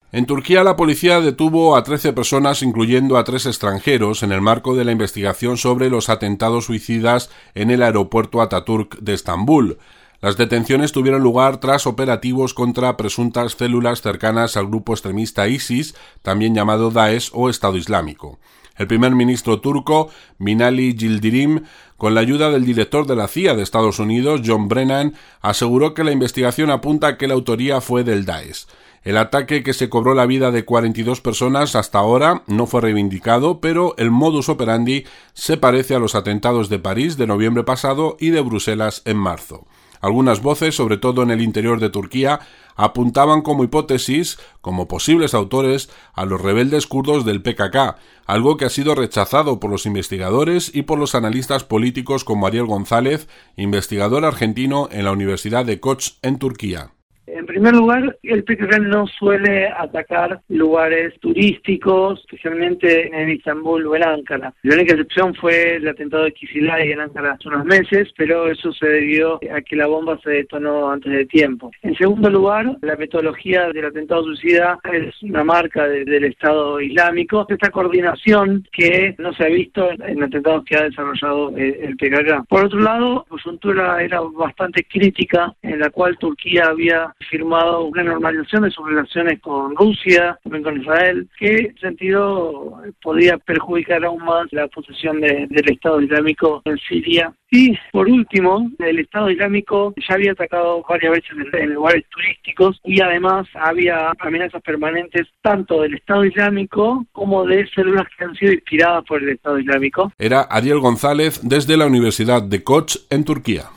En Turquía, la policía detuvo a 13 personas, incluyendo a 3 extranjeros, en el marco de la investigación sobre los atentados suicidas en el aeropuerto Atatürk de Estambul. Las detenciones tuvieron lugar tras operativos contra presuntas células cercanas al grupo extremista ISIS, también llamado Daesh o Estado Islámico. El primer ministro turco, Binali Yildirim, con la ayuda del director de la CIA de Estados Unidos, John Brennan, aseguró que la investigación apunta a que la autoría fue del Daesh. El ataque, que se cobró la vida de 42 personas hasta ahora, no fue reivindicado, pero el modus operandi se parece a los atentados de París de noviembre pasado y de Bruselas en marzo. Algunas voces, sobre todo en el interior de Turquía, apuntaban como hipótesis, como posibles autores, a los rebeldes kurdos del PKK, algo que ha sido rechazado por los investigadores y por los analistas políticos como Ariel González, investigador argentino en la Universidad de Koç en Turquía. En primer lugar, el PKK no suele atacar lugares turísticos, especialmente en Estambul o en Ankara. La única excepción fue el atentado de Kizilay en Ankara hace unos meses, pero eso se debió a que la bomba se detonó antes de tiempo. En segundo lugar, la metodología del atentado suicida es una marca del Estado Islámico. Esta coordinación que no se ha visto en atentados que ha desarrollado el PKK. Por otro lado, la coyuntura era bastante crítica, en la cual Turquía había firmado una normalización de sus relaciones con Rusia, también con Israel, que en sentido podía perjudicar aún más la posición del Estado Islámico en Siria. Y, por último, el Estado Islámico ya había atacado varias veces en lugares turísticos y además había amenazas permanentes tanto del Estado Islámico como de células que han sido inspiradas por el Estado Islámico. Era Ariel González desde la Universidad de Koç en Turquía.